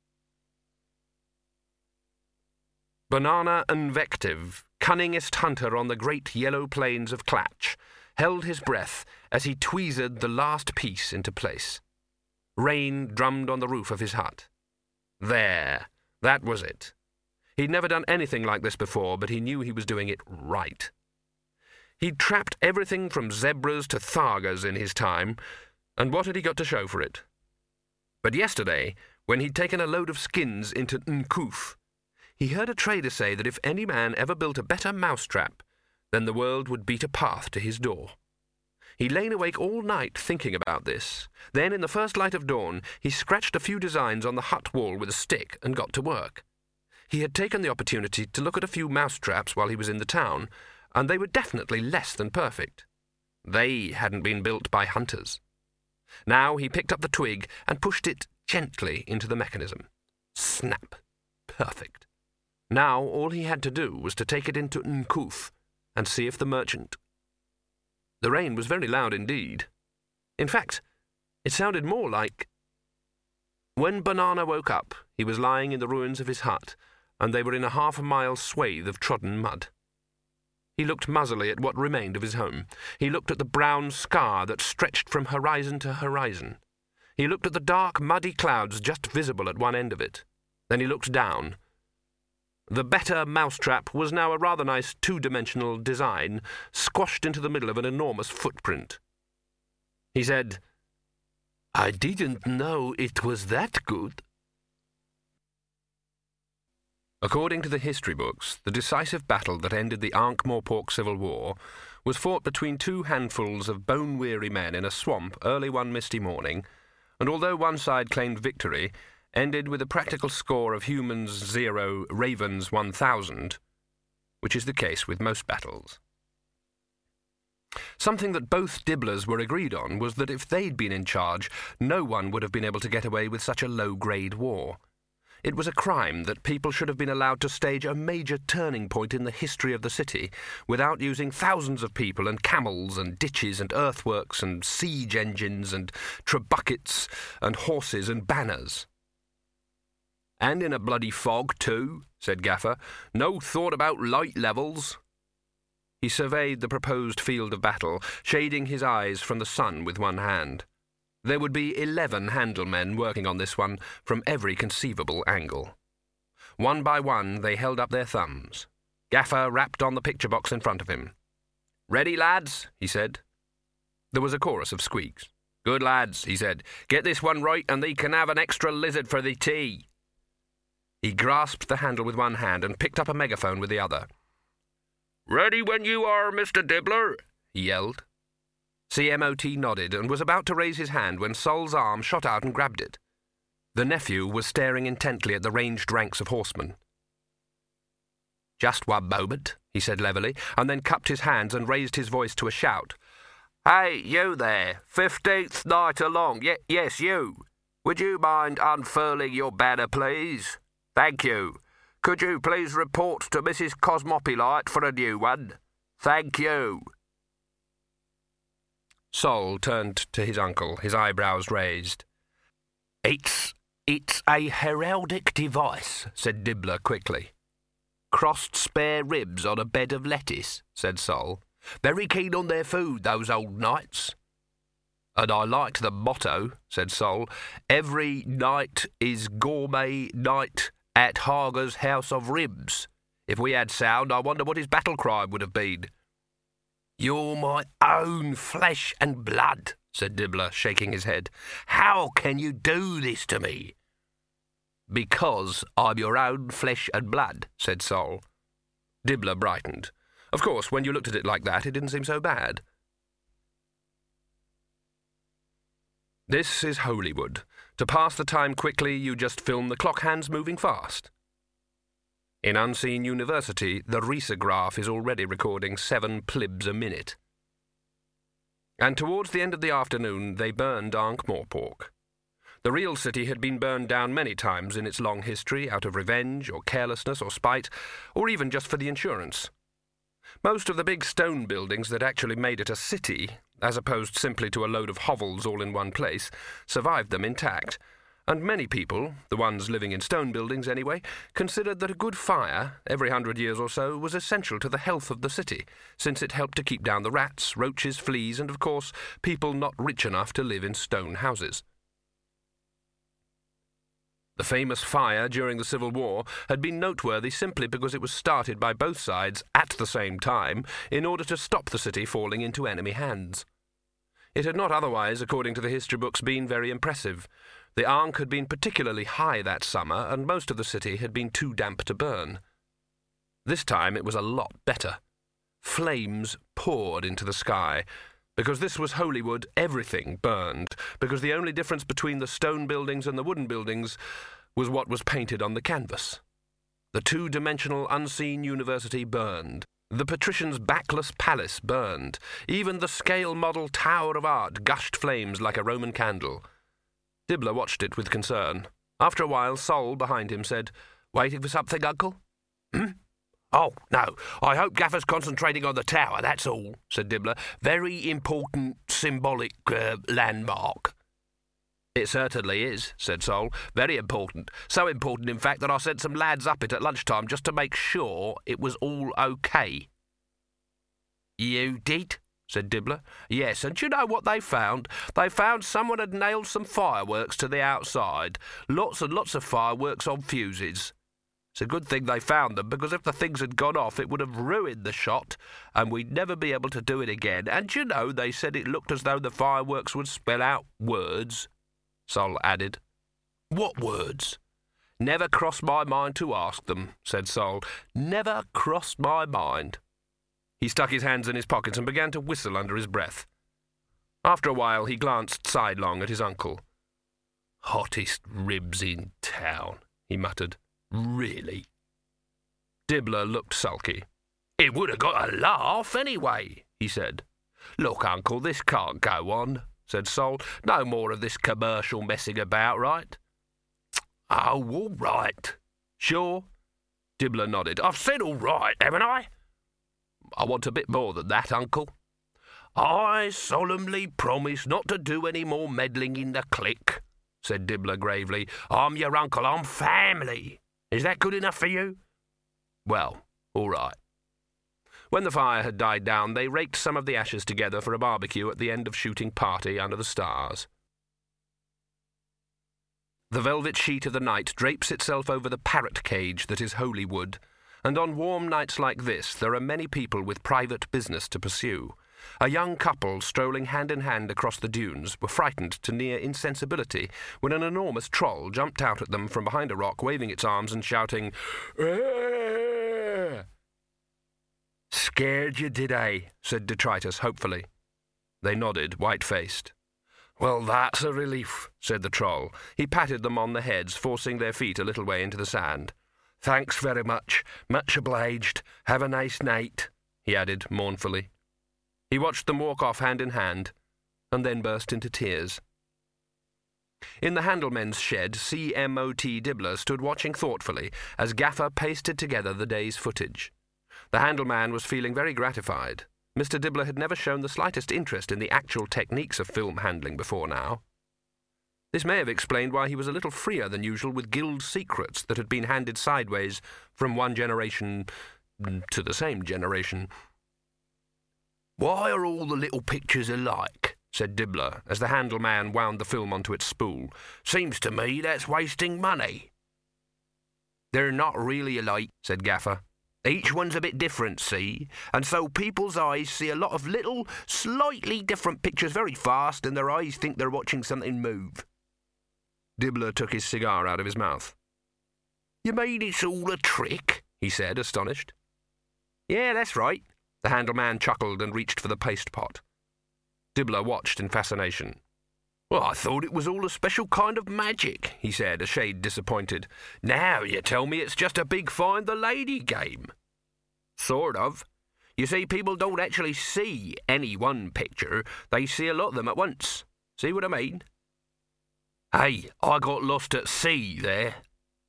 Banana Invective, cunningest hunter on the great yellow plains of Clatch, held his breath as he tweezed the last piece into place. Rain drummed on the roof of his hut. There, that was it. He'd never done anything like this before, but he knew he was doing it right. He'd trapped everything from zebras to thargas in his time, and what had he got to show for it? But yesterday, when he'd taken a load of skins into N'Koof, he heard a trader say that if any man ever built a better mousetrap, then the world would beat a path to his door. He'd lain awake all night thinking about this. Then, in the first light of dawn, he scratched a few designs on the hut wall with a stick and got to work. He had taken the opportunity to look at a few mousetraps while he was in the town, and they were definitely less than perfect. They hadn't been built by hunters. Now he picked up the twig and pushed it gently into the mechanism. Snap. Perfect. Now all he had to do was to take it into N'Koof and see if the merchant... The rain was very loud indeed. In fact, it sounded more like... When Banana woke up, he was lying in the ruins of his hut, and they were in a half-a-mile swathe of trodden mud. He looked muzzily at what remained of his home. He looked at the brown scar that stretched from horizon to horizon. He looked at the dark, muddy clouds just visible at one end of it. Then he looked down. The better mousetrap was now a rather nice two-dimensional design, squashed into the middle of an enormous footprint. He said, "I didn't know it was that good." According to the history books, the decisive battle that ended the Ankh-Morpork Civil War was fought between two handfuls of bone-weary men in a swamp early one misty morning, and although one side claimed victory, ended with a practical score of humans zero, ravens one thousand, which is the case with most battles. Something that both Dibblers were agreed on was that if they'd been in charge, no one would have been able to get away with such a low-grade war. It was a crime that people should have been allowed to stage a major turning point in the history of the city without using thousands of people and camels and ditches and earthworks and siege engines and trebuchets and horses and banners. "And in a bloody fog, too," said Gaffer. "No thought about light levels." He surveyed the proposed field of battle, shading his eyes from the sun with one hand. There would be eleven handlemen working on this one from every conceivable angle. One by one they held up their thumbs. Gaffer rapped on the picture box in front of him. "Ready, lads?" he said. There was a chorus of squeaks. "Good, lads," he said. "Get this one right and thee can have an extra lizard for thee tea." He grasped the handle with one hand and picked up a megaphone with the other. "Ready when you are, Mister Dibbler," he yelled. C M O T nodded and was about to raise his hand when Sol's arm shot out and grabbed it. The nephew was staring intently at the ranged ranks of horsemen. "Just one moment," he said levelly, and then cupped his hands and raised his voice to a shout. "Hey, you there, fifteenth night along, Ye- yes, you. Would you mind unfurling your banner, please? Thank you. Could you please report to Missus Cosmopulite for a new one? Thank you." Sol turned to his uncle, his eyebrows raised. It's, it's a heraldic device," said Dibbler quickly. "Crossed spare ribs on a bed of lettuce," said Sol. "Very keen on their food, those old knights." "And I liked the motto," said Sol. "Every night is gourmet night at Hager's House of Ribs. If we had sound, I wonder what his battle cry would have been." "You're my own flesh and blood," said Dibbler, shaking his head. "How can you do this to me?" "Because I'm your own flesh and blood," said Sol. Dibbler brightened. Of course, when you looked at it like that, it didn't seem so bad. This is Holywood. To pass the time quickly, you just film the clock hands moving fast. In Unseen University, the risograph is already recording seven plibs a minute. And towards the end of the afternoon, they burned Ankh-Morpork. The real city had been burned down many times in its long history, out of revenge, or carelessness, or spite, or even just for the insurance. Most of the big stone buildings that actually made it a city, as opposed simply to a load of hovels all in one place, survived them intact. And many people, the ones living in stone buildings anyway, considered that a good fire, every hundred years or so, was essential to the health of the city, since it helped to keep down the rats, roaches, fleas, and, of course, people not rich enough to live in stone houses. The famous fire during the Civil War had been noteworthy simply because it was started by both sides at the same time in order to stop the city falling into enemy hands. It had not otherwise, according to the history books, been very impressive. The Ankh had been particularly high that summer, and most of the city had been too damp to burn. This time it was a lot better. Flames poured into the sky. Because this was Holywood, everything burned, because the only difference between the stone buildings and the wooden buildings was what was painted on the canvas. The two-dimensional unseen university burned. The patrician's backless palace burned. Even the scale model Tower of Art gushed flames like a Roman candle. Dibbler watched it with concern. After a while, Sol, behind him, said, "Waiting for something, Uncle?" "Hmm? Oh, no. I hope Gaffer's concentrating on the tower, that's all," said Dibbler. "Very important, symbolic uh, landmark." "It certainly is," said Sol. "Very important. So important, in fact, that I sent some lads up it at lunchtime just to make sure it was all okay." "You did?" said Dibbler. "Yes, and do you know what they found? They found someone had nailed some fireworks to the outside. Lots and lots of fireworks on fuses. It's a good thing they found them, because if the things had gone off, it would have ruined the shot, and we'd never be able to do it again. And do you know, they said it looked as though the fireworks would spell out words," Sol added. "What words?" "Never crossed my mind to ask them," said Sol. "Never crossed my mind." He stuck his hands in his pockets and began to whistle under his breath. After a while he glanced sidelong at his uncle. "Hottest ribs in town," he muttered. "Really?" Dibbler looked sulky. "It would have got a laugh anyway," he said. "Look, Uncle, this can't go on," said Sol. "No more of this commercial messing about, right?" "Oh, all right." "Sure?" Dibbler nodded. "I've said all right, haven't I?" "I want a bit more than that, Uncle." "I solemnly promise not to do any more meddling in the clique," said Dibbler gravely. "I'm your uncle. I'm family. Is that good enough for you?" "Well, all right." When the fire had died down, they raked some of the ashes together for a barbecue at the end of shooting party under the stars. The velvet sheet of the night drapes itself over the parrot cage that is Holywood, and on warm nights like this there are many people with private business to pursue. A young couple, strolling hand-in-hand across the dunes, were frightened to near insensibility when an enormous troll jumped out at them from behind a rock, waving its arms and shouting, "Aah!" "Scared you, did I?" said Detritus hopefully. They nodded, white-faced. "Well, that's a relief," said the troll. He patted them on the heads, forcing their feet a little way into the sand. "Thanks very much. Much obliged. Have a nice night," he added mournfully. He watched them walk off hand in hand, and then burst into tears. In the Handelmen's shed, C M O T Dibbler stood watching thoughtfully as Gaffer pasted together the day's footage. The Handelman was feeling very gratified. Mister Dibbler had never shown the slightest interest in the actual techniques of film handling before now. This may have explained why he was a little freer than usual with guild secrets that had been handed sideways from one generation to the same generation. "Why are all the little pictures alike?" said Dibbler, as the Handelman wound the film onto its spool. "Seems to me that's wasting money." "They're not really alike," said Gaffer. "Each one's a bit different, see? And so people's eyes see a lot of little, slightly different pictures very fast, and their eyes think they're watching something move." Dibbler took his cigar out of his mouth. "You mean it's all a trick?" he said, astonished. "Yeah, that's right." The Handelman chuckled and reached for the paste pot. Dibbler watched in fascination. "Well, I thought it was all a special kind of magic," he said, a shade disappointed. "Now you tell me it's just a big find the lady game." "Sort of. You see, people don't actually see any one picture. They see a lot of them at once. See what I mean?" "Hey, I got lost at sea there."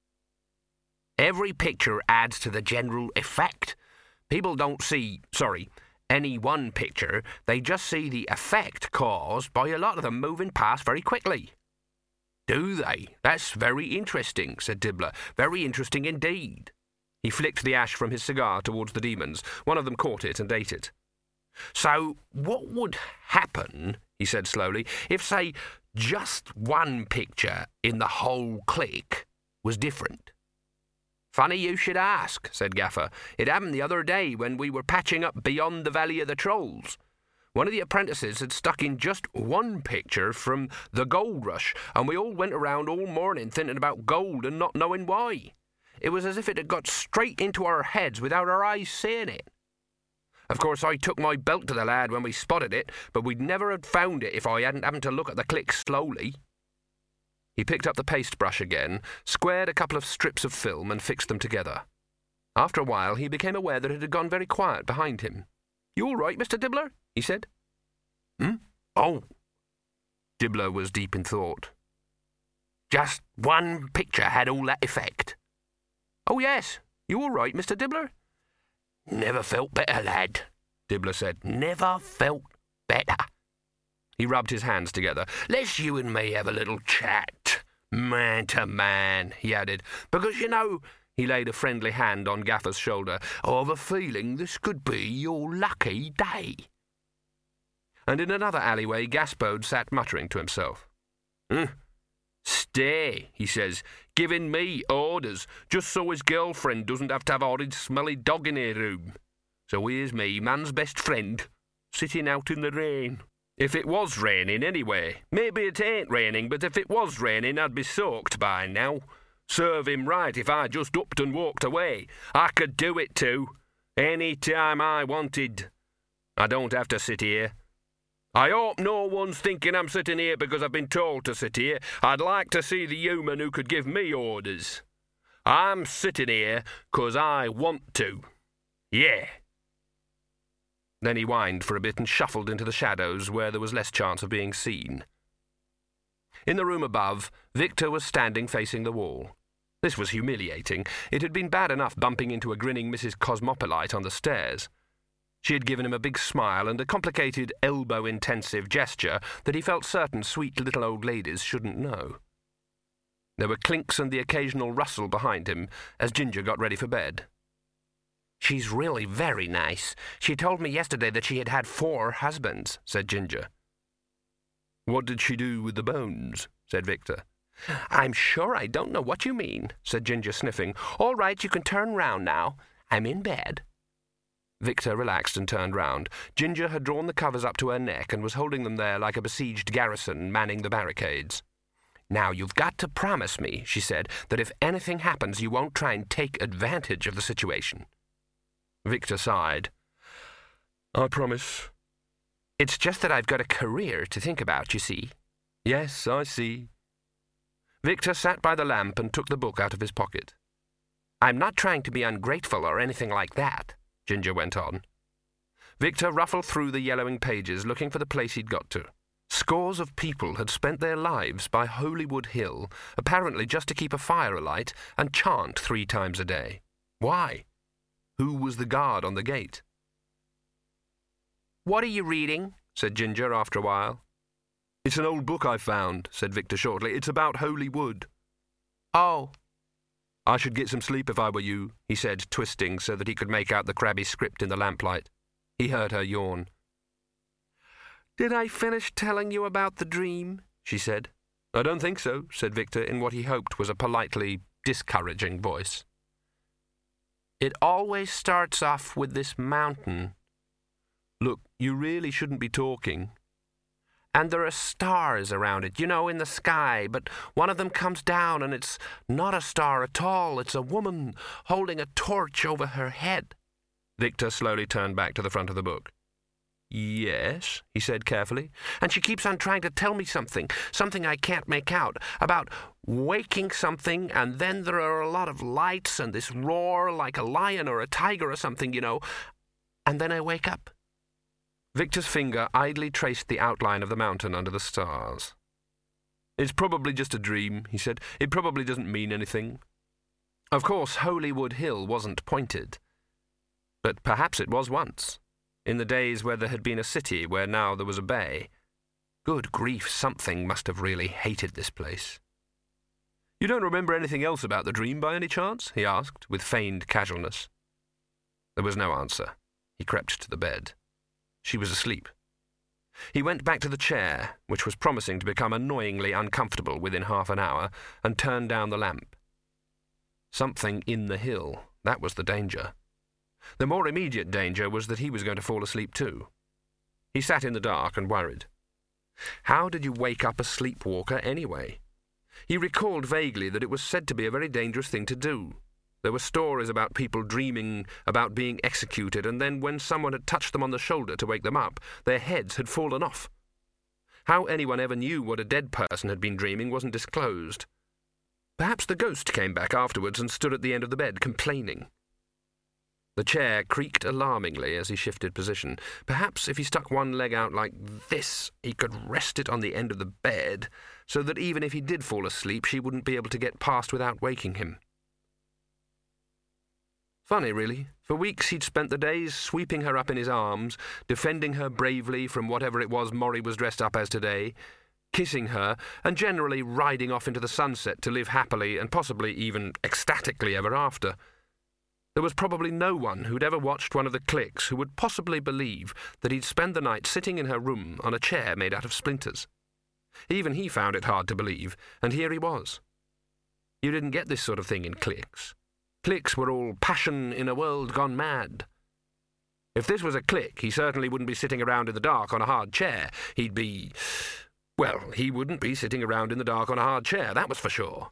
"Every picture adds to the general effect. People don't see, sorry, any one picture. They just see the effect caused by a lot of them moving past very quickly." "Do they? That's very interesting," said Dibbler. "Very interesting indeed." He flicked the ash from his cigar towards the demons. One of them caught it and ate it. "So what would happen," he said slowly, "if, say, just one picture in the whole clique was different?" "Funny you should ask," said Gaffer. "It happened the other day when we were patching up beyond the Valley of the Trolls. One of the apprentices had stuck in just one picture from the gold rush, and we all went around all morning thinking about gold and not knowing why. It was as if it had got straight into our heads without our eyes seeing it. Of course, I took my belt to the lad when we spotted it, but we'd never have found it if I hadn't happened to look at the clicks slowly. He picked up the paste brush again, squared a couple of strips of film and fixed them together. After a while, he became aware that it had gone very quiet behind him. "You all right, Mister Dibbler?" he said. "Hmm? Oh." Dibbler was deep in thought. "Just one picture had all that effect." "Oh, yes. You all right, Mister Dibbler?" "Never felt better, lad," Dibbler said. "Never felt better." He rubbed his hands together. "Let's you and me have a little chat, man to man," he added, "because, you know," he laid a friendly hand on Gaffer's shoulder, "I've a feeling this could be your lucky day." And in another alleyway, Gaspode sat muttering to himself. "Hmm. Stay," he says, "giving me orders, just so his girlfriend doesn't have to have a horrid smelly dog in her room. So here's me, man's best friend, sitting out in the rain. If it was raining, anyway. Maybe it ain't raining, but if it was raining, I'd be soaked by now. Serve him right if I just upped and walked away. I could do it too, any time I wanted. I don't have to sit here. I hope no one's thinking I'm sitting here because I've been told to sit here. I'd like to see the human who could give me orders. I'm sitting here 'cause I want to. Yeah." Then he whined for a bit and shuffled into the shadows where there was less chance of being seen. In the room above, Victor was standing facing the wall. This was humiliating. It had been bad enough bumping into a grinning Missus Cosmopolite on the stairs. She had given him a big smile and a complicated elbow-intensive gesture that he felt certain sweet little old ladies shouldn't know. There were clinks and the occasional rustle behind him as Ginger got ready for bed. "She's really very nice. She told me yesterday that she had had four husbands," said Ginger. "What did she do with the bones?" said Victor. "I'm sure I don't know what you mean," said Ginger, sniffing. "All right, you can turn round now. I'm in bed." Victor relaxed and turned round. Ginger had drawn the covers up to her neck and was holding them there like a besieged garrison manning the barricades. "Now, you've got to promise me," she said, "that if anything happens, you won't try and take advantage of the situation." Victor sighed. "I promise." "It's just that I've got a career to think about, you see." "Yes, I see." Victor sat by the lamp and took the book out of his pocket. "I'm not trying to be ungrateful or anything like that," Ginger went on. Victor ruffled through the yellowing pages, looking for the place he'd got to. Scores of people had spent their lives by Holywood Hill, apparently just to keep a fire alight and chant three times a day. Why? Who was the guard on the gate? "What are you reading?" said Ginger after a while. "It's an old book I found," said Victor shortly. "It's about Holywood." "Oh." "I should get some sleep if I were you," he said, twisting so that he could make out the crabby script in the lamplight. He heard her yawn. "Did I finish telling you about the dream?" she said. "I don't think so," said Victor in what he hoped was a politely discouraging voice. "It always starts off with this mountain." "Look, you really shouldn't be talking." "And there are stars around it, you know, in the sky, but one of them comes down and it's not a star at all. It's a woman holding a torch over her head." Victor slowly turned back to the front of the book. "Yes," he said carefully. "And she keeps on trying to tell me something, something I can't make out, about waking something, and then there are a lot of lights and this roar like a lion or a tiger or something, you know, and then I wake up." Victor's finger idly traced the outline of the mountain under the stars. "It's probably just a dream," he said. "It probably doesn't mean anything." Of course, Holywood Hill wasn't pointed. But perhaps it was once, in the days where there had been a city where now there was a bay. Good grief, something must have really hated this place. "You don't remember anything else about the dream by any chance?" he asked, with feigned casualness. There was no answer. He crept to the bed. She was asleep. He went back to the chair, which was promising to become annoyingly uncomfortable within half an hour, and turned down the lamp. Something in the hill, that was the danger. The more immediate danger was that he was going to fall asleep too. He sat in the dark and worried. How did you wake up a sleepwalker anyway? He recalled vaguely that it was said to be a very dangerous thing to do. There were stories about people dreaming about being executed, and then when someone had touched them on the shoulder to wake them up, their heads had fallen off. How anyone ever knew what a dead person had been dreaming wasn't disclosed. Perhaps the ghost came back afterwards and stood at the end of the bed, complaining. The chair creaked alarmingly as he shifted position. Perhaps if he stuck one leg out like this, he could rest it on the end of the bed, so that even if he did fall asleep, she wouldn't be able to get past without waking him. Funny, really. For weeks he'd spent the days sweeping her up in his arms, defending her bravely from whatever it was Morrie was dressed up as today, kissing her, and generally riding off into the sunset to live happily and possibly even ecstatically ever after. There was probably no one who'd ever watched one of the Clicks who would possibly believe that he'd spend the night sitting in her room on a chair made out of splinters. Even he found it hard to believe, and here he was. You didn't get this sort of thing in Clicks. Clicks were all passion in a world gone mad. If this was a Click, he certainly wouldn't be sitting around in the dark on a hard chair. He'd be... Well, he wouldn't be sitting around in the dark on a hard chair, that was for sure.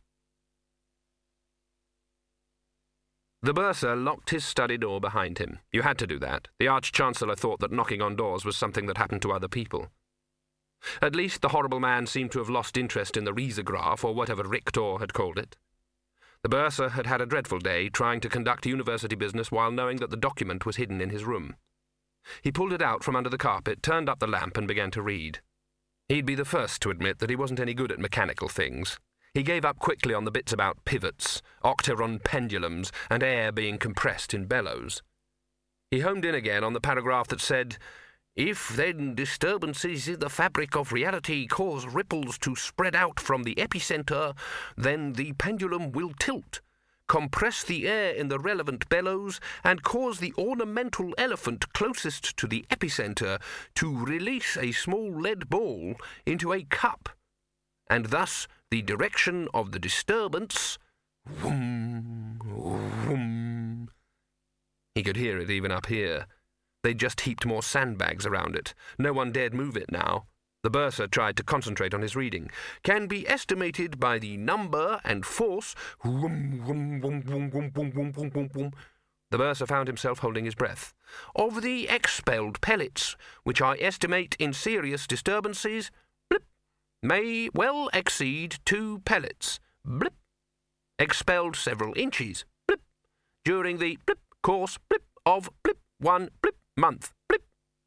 The bursar locked his study door behind him. You had to do that. The Arch-Chancellor thought that knocking on doors was something that happened to other people. At least the horrible man seemed to have lost interest in the risograph, or whatever Rictor had called it. The bursar had had a dreadful day trying to conduct university business while knowing that the document was hidden in his room. He pulled it out from under the carpet, turned up the lamp, and began to read. He'd be the first to admit that he wasn't any good at mechanical things. He gave up quickly on the bits about pivots, octaron pendulums, and air being compressed in bellows. He homed in again on the paragraph that said, "If, then, disturbances in the fabric of reality cause ripples to spread out from the epicenter, then the pendulum will tilt, compress the air in the relevant bellows, and cause the ornamental elephant closest to the epicenter to release a small lead ball into a cup, and thus the direction of the disturbance..." Whoom, whoom. He could hear it even up here. They'd just heaped more sandbags around it. No one dared move it now. The bursar tried to concentrate on his reading. "Can be estimated by the number and force..." Whoom, whoom, whoom, whoom, whoom, whoom, whoom, whoom, whoom, whoom. The bursar found himself holding his breath. "Of the expelled pellets, which I estimate in serious disturbances... Blip. May well exceed two pellets. Blip. Expelled several inches. Blip. During the blip course blip of blip one blip month. Blip."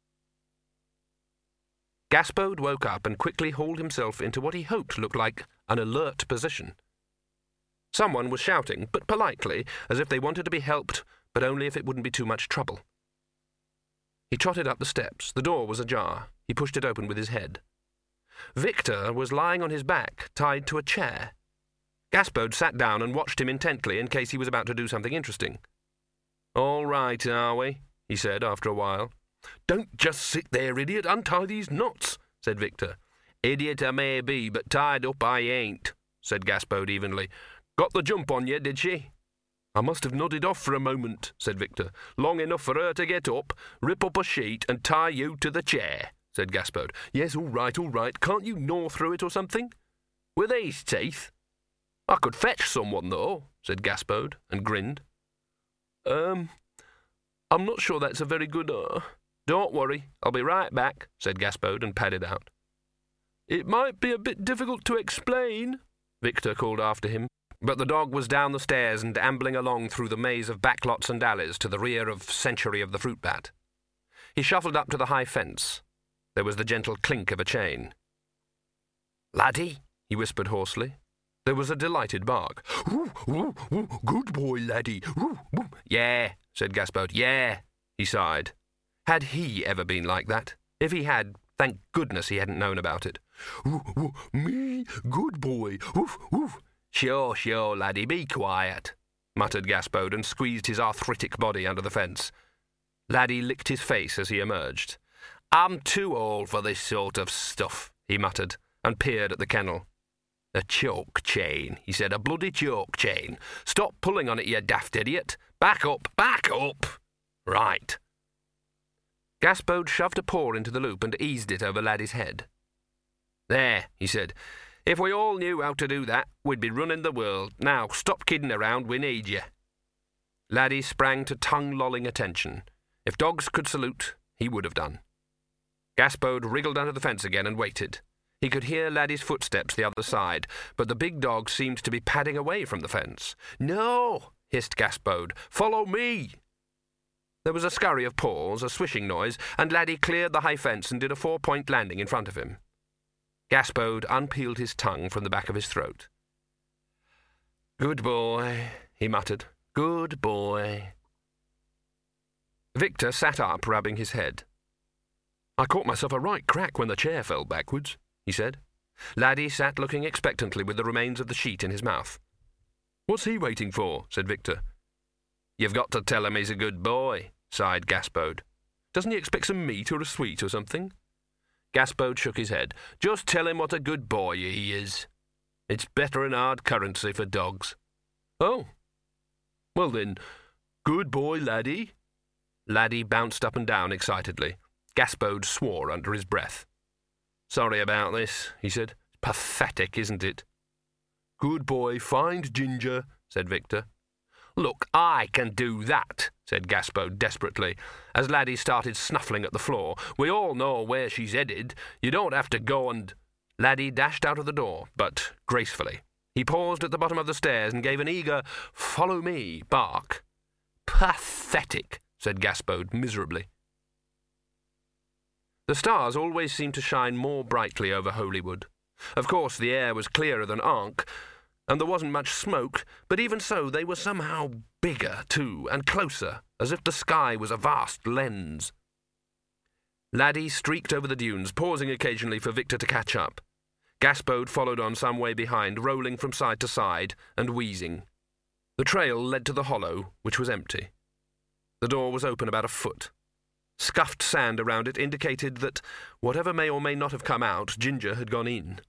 Gaspode woke up and quickly hauled himself into what he hoped looked like an alert position. Someone was shouting, but politely, as if they wanted to be helped, but only if it wouldn't be too much trouble. He trotted up the steps. The door was ajar. He pushed it open with his head. Victor was lying on his back, tied to a chair. Gaspode sat down and watched him intently in case he was about to do something interesting. "All right, are we?" he said after a while. "Don't just sit there, idiot. Untie these knots," said Victor. "Idiot I may be, but tied up I ain't," said Gaspode evenly. "Got the jump on you, did she?" "I must have nodded off for a moment," said Victor. "Long enough for her to get up, rip up a sheet, and tie you to the chair," said Gaspode. "Yes, all right, all right. Can't you gnaw through it or something?" "With these teeth?" "I could fetch someone, though," said Gaspode, and grinned. Um, I'm not sure that's a very good, uh... "Don't worry, I'll be right back," said Gaspode, and padded out. "It might be a bit difficult to explain," Victor called after him, but the dog was down the stairs and ambling along through the maze of backlots and alleys to the rear of Century of the Fruit Bat. He shuffled up to the high fence. There was the gentle clink of a chain. "Laddie," he whispered hoarsely. There was a delighted bark. "Ooh, ooh, ooh, good boy, laddie. Ooh, ooh." "Yeah," said Gaspode. "Yeah," he sighed. Had he ever been like that? If he had, thank goodness he hadn't known about it. "Ooh, ooh, me, good boy. Oof, oof." "Sure, sure, laddie, be quiet," muttered Gaspode, and squeezed his arthritic body under the fence. Laddie licked his face as he emerged. "I'm too old for this sort of stuff," he muttered, and peered at the kennel. "A choke chain," he said, "a bloody choke chain. Stop pulling on it, you daft idiot. Back up, back up. Right." Gaspode shoved a paw into the loop and eased it over Laddie's head. "There," he said. "If we all knew how to do that, we'd be running the world. Now, stop kidding around, we need you." Laddie sprang to tongue-lolling attention. If dogs could salute, he would have done. Gaspode wriggled under the fence again and waited. He could hear Laddie's footsteps the other side, but the big dog seemed to be padding away from the fence. "No!" hissed Gaspode. "Follow me!" There was a scurry of paws, a swishing noise, and Laddie cleared the high fence and did a four-point landing in front of him. Gaspode unpeeled his tongue from the back of his throat. "Good boy," he muttered. "Good boy." Victor sat up, rubbing his head. "I caught myself a right crack when the chair fell backwards," he said. Laddie sat looking expectantly with the remains of the sheet in his mouth. "What's he waiting for?" said Victor. "You've got to tell him he's a good boy," sighed Gaspode. "Doesn't he expect some meat or a sweet or something?" Gaspode shook his head. "Just tell him what a good boy he is. It's better than hard currency for dogs." "Oh. Well then, good boy, Laddie." Laddie bounced up and down excitedly. Gaspode swore under his breath. "Sorry about this," he said. "Pathetic, isn't it?" "Good boy, find Ginger," said Victor. "Look, I can do that," said Gaspode desperately, as Laddie started snuffling at the floor. "We all know where she's headed. You don't have to go and—" Laddie dashed out of the door, but gracefully. He paused at the bottom of the stairs and gave an eager, "Follow me" bark. "Pathetic," said Gaspode miserably. The stars always seemed to shine more brightly over Holywood. Of course, the air was clearer than Ankh, and there wasn't much smoke, but even so they were somehow bigger, too, and closer, as if the sky was a vast lens. Laddie streaked over the dunes, pausing occasionally for Victor to catch up. Gaspode followed on some way behind, rolling from side to side and wheezing. The trail led to the hollow, which was empty. The door was open about a foot. Scuffed sand around it indicated that, whatever may or may not have come out, Ginger had gone in.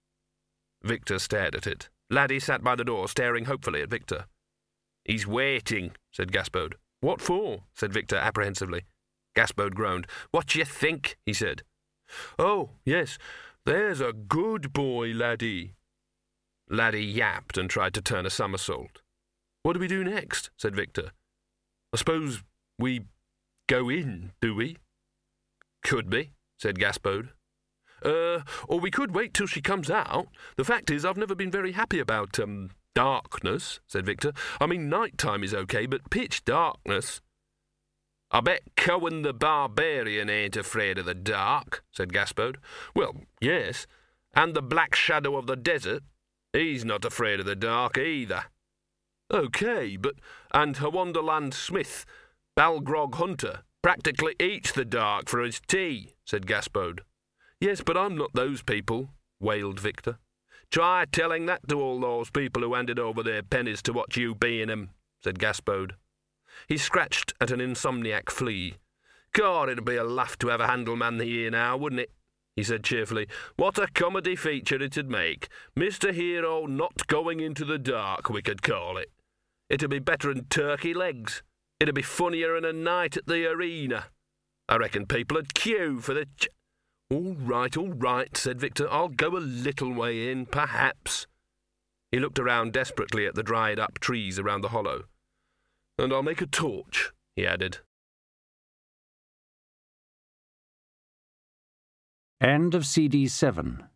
Victor stared at it. Laddie sat by the door, staring hopefully at Victor. "He's waiting," said Gaspode. "What for?" said Victor apprehensively. Gaspode groaned. "What d'ye think?" he said. "Oh, yes, there's a good boy, Laddie." Laddie yapped and tried to turn a somersault. "What do we do next?" said Victor. "I suppose we go in, do we?" "Could be," said Gaspode. Uh, or we could wait till she comes out. The fact is, I've never been very happy about, um, darkness," said Victor. "I mean, night-time is okay, but pitch darkness—" "I bet Cohen the Barbarian ain't afraid of the dark," said Gaspode. "Well, yes, and the Black Shadow of the Desert. He's not afraid of the dark either." "Okay, but— and Wonderland Smith, Balgrog Hunter, practically eats the dark for his tea," said Gaspode. "Yes, but I'm not those people," wailed Victor. "Try telling that to all those people who handed over their pennies to watch you being 'em," said Gaspode. He scratched at an insomniac flea. "God, it'd be a laugh to have a Handelman here now, wouldn't it?" he said cheerfully. "What a comedy feature it'd make. Mister Hero not going into the dark, we could call it. It'd be better'n turkey legs. It'd be funnier than a night at the arena. I reckon people'd queue for the ch—" "All right, all right," said Victor. "I'll go a little way in, perhaps." He looked around desperately at the dried-up trees around the hollow. "And I'll make a torch," he added. End of C D seven.